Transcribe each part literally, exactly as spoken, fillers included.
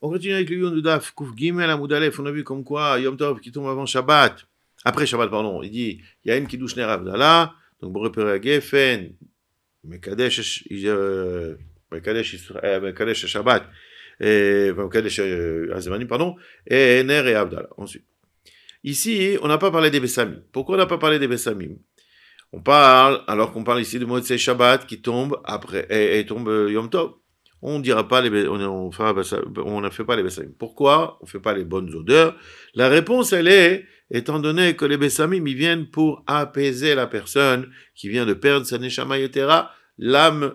On continue avec le Yom de Daf, Kouf Gimel Amoud Aleph. On a vu comme quoi Yom Tov qui tombe avant Shabbat, après Shabbat, pardon. Il dit il y a une qui douche Ner Avdallah, donc pour repérer à Geffen, Mekadesh, euh, Mekadesh Israël, Mekadesh Shabbat, et Mekadesh Azemanim, pardon, et Ner et Avdallah. Ensuite, ici, on n'a pas parlé des Bessamim. Pourquoi on n'a pas parlé des Bessamim? On parle, alors qu'on parle ici de Motsei Shabbat qui tombe après, et, et tombe Yom Tov. On ne dira pas les, on on ne fait pas les Bessamim. Pourquoi on ne fait pas les bonnes odeurs? La réponse, elle est, étant donné que les Bessamim, ils viennent pour apaiser la personne qui vient de perdre sa Neshama Yetera, l'âme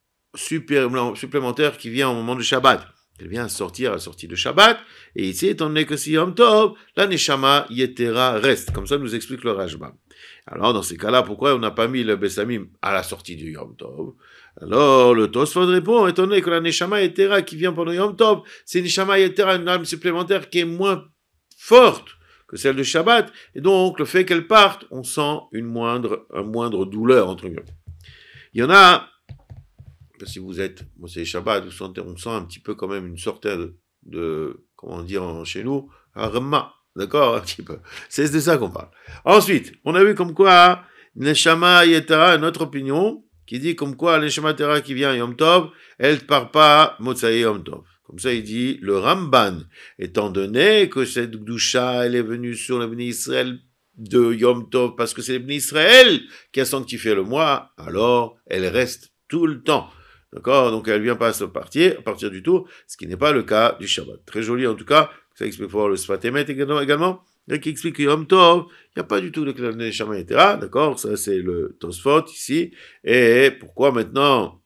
supplémentaire qui vient au moment du Shabbat. Elle vient sortir à la sortie de Shabbat, et ici, étant donné que c'est Yom Tov, la Neshama Yetera reste. Comme ça nous explique le Rashbam. Alors, dans ces cas-là, pourquoi on n'a pas mis le Bessamim à la sortie du Yom Tov? Alors, le Tosfot répond, étant donné que la Neshama Yetera qui vient pendant Yom Tov, c'est une Neshama Yetera, une âme supplémentaire qui est moins forte que celle de Shabbat, et donc, le fait qu'elle parte, on sent une moindre, une moindre douleur, entre guillemets. Il y en a, si vous êtes, moi c'est Shabbat, vous sentez, on sent un petit peu quand même une sorte de, de comment dire chez nous, arma, d'accord, un petit peu. C'est de ça qu'on parle. Ensuite, on a vu comme quoi, Neshama Yetera, une autre opinion, qui dit comme quoi, Neshama Yetera qui vient Yom Tov, elle ne part pas Motsai Yom Tov. Comme ça, il dit, le Ramban, étant donné que cette Gdusha, elle est venue sur le Bnei Israël de Yom Tov, parce que c'est le Bnei Israël qui a sanctifié le mois, alors elle reste tout le temps. D'accord? Donc, elle ne vient pas se partir, à partir du tout, ce qui n'est pas le cas du Shabbat. Très joli, en tout cas. Ça explique pour le Sfat Emet également. Et qui explique que Yom Tov, il n'y a pas du tout de Neshama Yetera. D'accord? Ça, c'est le Tosfot ici. Et pourquoi maintenant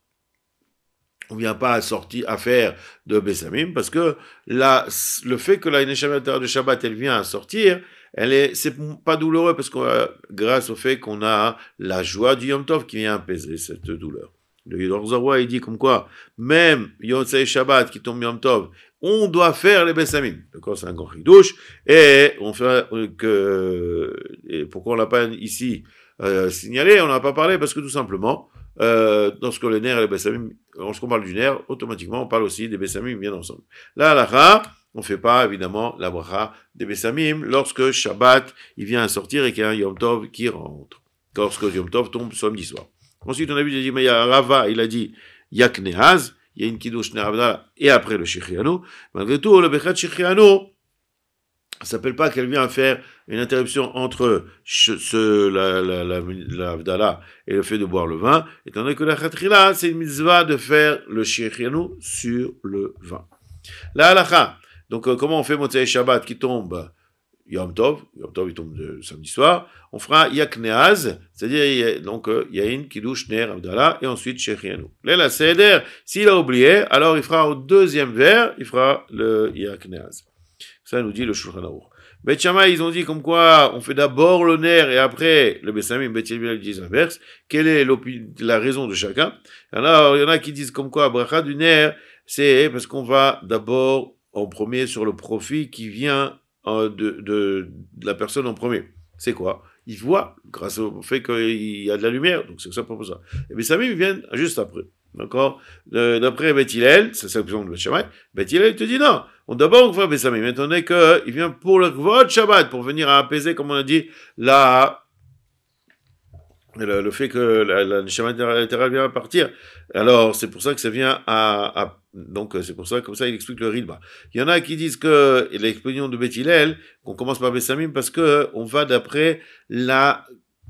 on ne vient pas à sortir, à faire de Bessamim? Parce que la, le fait que la Neshama Yetera de Shabbat, elle vient à sortir, elle est, c'est pas douloureux parce que grâce au fait qu'on a la joie du Yom Tov qui vient apaiser cette douleur. Le Yodor Zawa, il dit comme quoi, même Yotzei Shabbat qui tombe Yom Tov, on doit faire les Bessamim. D'accord, c'est un grand chidouche. Et on fait que, et pourquoi on l'a pas ici euh, signalé, on n'a pas parlé parce que tout simplement, euh, lorsque le nerf et les Bessamim, lorsqu'on parle du nerf, automatiquement, on parle aussi des Bessamim bien ensemble. Là, à la fin, on ne fait pas, évidemment, la bracha des Bessamim lorsque Shabbat, il vient à sortir et qu'il y a un Yom Tov qui rentre. Lorsque Yom Tov tombe samedi soir. Ensuite, on a vu, il a dit, mais il y a Rava, il a dit, Yak Nehaz, il y a une Kiddush Ner Avdallah, et après le Shechianu. Malgré tout, le Bechat Shechianu, ça ne s'appelle pas qu'elle vient faire une interruption entre ce, la, la, la, la Avdallah et le fait de boire le vin, étant donné que la Chatrila, c'est une mitzvah de faire le Shechianu sur le vin. La Halacha, donc comment on fait Motzei Shabbat qui tombe Yom Tov, Yom Tov il tombe de samedi soir, on fera Yak Nehaz, c'est-à-dire donc Yain, Kiddush, Ner, Avdallah, et ensuite Shechianu. Là, la Seder, s'il a oublié, alors il fera au deuxième vers, il fera le Yak Nehaz. Ça nous dit le Shulchan Aruch. Beth Shammai, ils ont dit comme quoi on fait d'abord le Ner et après le Bessamim. Beth Hillel dit l'inverse. Quelle est la raison de chacun? Alors, il y en a qui disent comme quoi bracha du Ner, c'est parce qu'on va d'abord en premier sur le profit qui vient De, de, de la personne en premier. C'est quoi? Il voit, grâce au fait qu'il y a de la lumière, donc c'est ça pour ça. Et bien, Samim vient juste après. D'accord? D'après Beth Hillel, c'est ça que de Beth Shammai, Beth Hillel te dit non. On d'abord on fait Bessamim, étant donné qu'il vient pour le Kvod Shabbat, pour venir à apaiser, comme on a dit, la, le, le fait que la, la Neshama Yetera vient à partir. Alors, c'est pour ça que ça vient à, à donc, c'est pour ça, comme ça, il explique le Rilba. Il y en a qui disent que l'expérience de Beth Hillel, qu'on commence par Bessamim parce que on va d'après la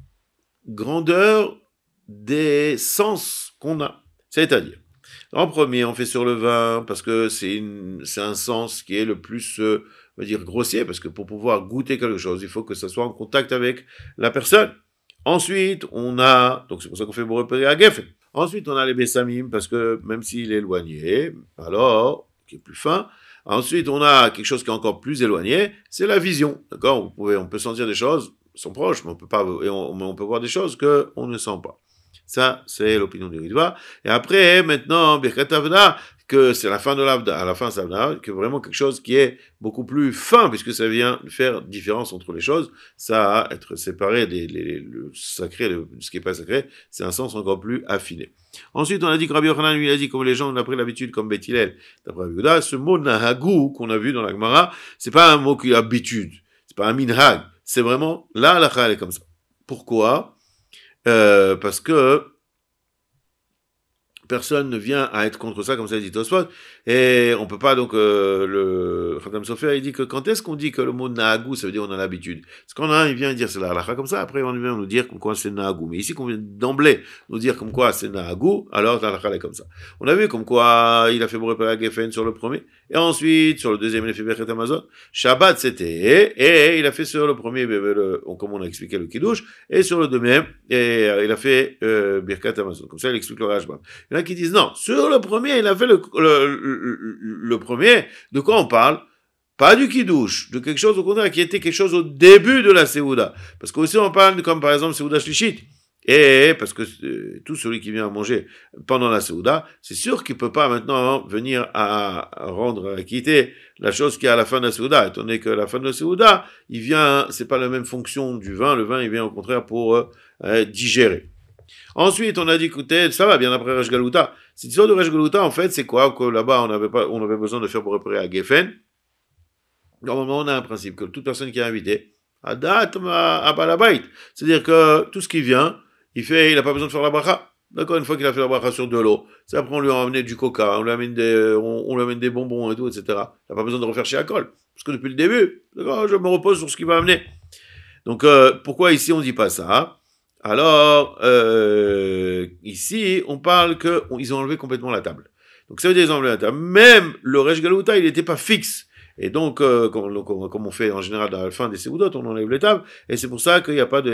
grandeur des sens qu'on a. C'est-à-dire, en premier, on fait sur le vin parce que c'est, une, c'est un sens qui est le plus, euh, on va dire, grossier, parce que pour pouvoir goûter quelque chose, il faut que ça soit en contact avec la personne. Ensuite, on a, donc c'est pour ça qu'on fait pour repérer à Geffen. Ensuite, on a les Bessamim, parce que même s'il est éloigné, alors, qui est plus fin. Ensuite, on a quelque chose qui est encore plus éloigné, c'est la vision. D'accord? Vous pouvez, on peut sentir des choses, sont proches, mais on peut pas, et on, on peut voir des choses qu'on ne sent pas. Ça, c'est l'opinion du Ritva. Et après, maintenant, Birkat Havda, que c'est la fin de l'Avda, à la fin, c'est l'Avda, que vraiment quelque chose qui est beaucoup plus fin, puisque ça vient faire différence entre les choses, ça a être séparé des, les, le sacré, le, ce qui n'est pas sacré, c'est un sens encore plus affiné. Ensuite, on a dit que Rabbi Yochanan lui a dit, comme les gens ont pris l'habitude, comme Beth Hillel, d'après Rabbi Yehuda, ce mot Nahagu qu'on a vu dans la Gemara, c'est pas un mot qui est habitude, c'est pas un minhag, c'est vraiment, là, la elle est comme ça. Pourquoi? Euh, parce que personne ne vient à être contre ça, comme ça dit Tosfot, et on peut pas donc, euh, le Khatam Sofer, il dit que quand est-ce qu'on dit que le mot Nahagou, ça veut dire on a l'habitude? Parce qu'on a un, il vient dire c'est la halakha comme ça, après on vient nous dire comme quoi c'est Nahagou. Mais ici, qu'on vient d'emblée nous dire comme quoi c'est Nahagou, alors la halakha est comme ça. On a vu comme quoi il a fait Boré à Geffen sur le premier, et ensuite, sur le deuxième, il a fait Birkat Hamazon. Shabbat, c'était, et il a fait sur le premier, le, comme on a expliqué le Kiddush, et sur le deuxième, et il a fait euh, Birkat Hamazon. Comme ça, il explique le Rashba. Il y en a qui disent non, sur le premier, il a fait le, le, le, le premier. De quoi on parle? Pas du Kiddush, de quelque chose au contraire qui était quelque chose au début de la Seouda. Parce qu'aussi on parle comme par exemple Seouda Shlishit. Et parce que euh, tout celui qui vient à manger pendant la Seouda, c'est sûr qu'il peut pas maintenant venir à, à rendre, à quitter la chose qui est à la fin de la Seouda. Étant donné que la fin de la Seouda, il vient, c'est pas la même fonction du vin. Le vin, il vient au contraire pour euh, euh, digérer. Ensuite, on a dit, écoutez, ça va bien après Resh Galuta. Cette histoire de Resh Galuta, en fait, c'est quoi? Que là-bas, on avait pas, on avait besoin de faire pour réparer à Geffen. Normalement, on a un principe que toute personne qui est invitée, à date, à Balabait. C'est-à-dire que tout ce qui vient, il fait, il n'a pas besoin de faire la bracha. D'accord, une fois qu'il a fait la bracha sur de l'eau, c'est après on lui a amené du coca, on lui amène des, on, on lui amène des bonbons et tout, et cetera. Il n'a pas besoin de refaire chez Akol. Parce que depuis le début, d'accord, je me repose sur ce qu'il va amener. Donc, euh, pourquoi ici on dit pas ça? Alors, euh, ici, on parle qu'ils ont enlevé complètement la table. Donc, ça veut dire qu'ils ont enlevé la table. Même le Resh Galuta, il n'était pas fixe. Et donc, euh, comme, comme on fait en général dans la fin des Seoudot, on enlève les tables. Et c'est pour ça qu'il n'y a pas de,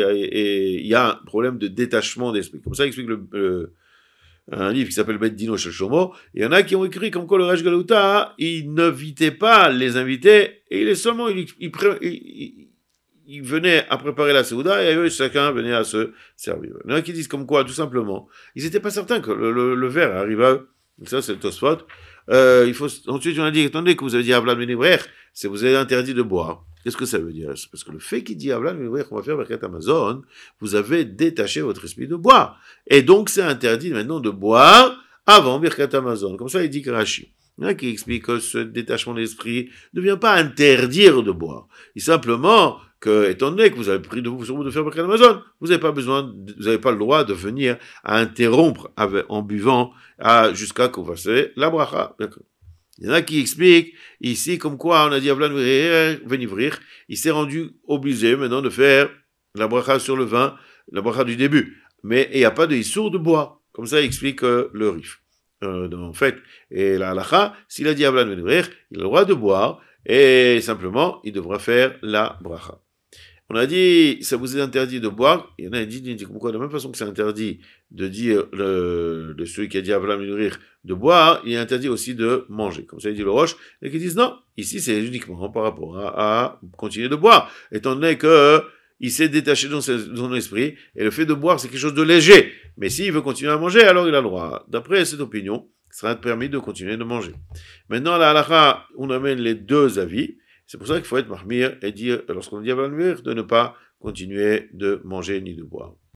et il y a un problème de détachement d'esprit. Comme ça, explique le, le un livre qui s'appelle Bet Dino Shel Shomo. Il y en a qui ont écrit comme quoi le Resh Galuta, il n'invitait pas les invités, et il est seulement, il, il, il, il ils venaient à préparer la Seouda et eux, chacun venait à se servir. Il y en a qui disent comme quoi, tout simplement, ils n'étaient pas certains que le, le, le verre arrive à eux. Donc ça, c'est le Tosfot. Euh, il faut, ensuite, on a dit, attendez, que vous avez dit Avlan Menivrer, c'est vous avez interdit de boire. Qu'est-ce que ça veut dire? C'est parce que le fait qu'il dit Avlan Menivrer, qu'on va faire Birkat Hamazon, vous avez détaché votre esprit de boire. Et donc, c'est interdit maintenant de boire avant Birkat Hamazon. Comme ça, il dit que Rashi. Il y en a qui expliquent que ce détachement d'esprit ne vient pas interdire de boire. Il simplement que, étant donné que vous avez pris de vous sur vous de faire Birkat Hamazon, vous n'avez pas besoin, vous n'avez pas le droit de venir à interrompre avec, en buvant à, jusqu'à qu'on fasse la bracha. Il y en a qui expliquent ici comme quoi on a dit Avlan Venivrir, il s'est rendu obligé maintenant de faire la bracha sur le vin, la bracha du début. Mais il n'y a pas de issour de boire. Comme ça, il explique euh, le rif. Euh, en fait, et la halacha, s'il a dit Avlan Venivrir, il a le droit de boire et simplement, il devra faire la bracha. On a dit, ça vous est interdit de boire. Il y en a qui disent, pourquoi de la même façon que c'est interdit de dire, le, de celui qui a dit Avlan Venivrir de boire, il est interdit aussi de manger. Comme ça, il dit le Roche, et qui disent non, ici c'est uniquement par rapport à, à continuer de boire, étant donné que il s'est détaché dans son esprit, et le fait de boire, c'est quelque chose de léger. Mais s'il veut continuer à manger, alors il a le droit. D'après cette opinion, il sera permis de continuer de manger. Maintenant, la halakha, on amène les deux avis. C'est pour ça qu'il faut être mahmir et dire, lorsqu'on dit Avlan Venivrir, de ne pas continuer de manger ni de boire.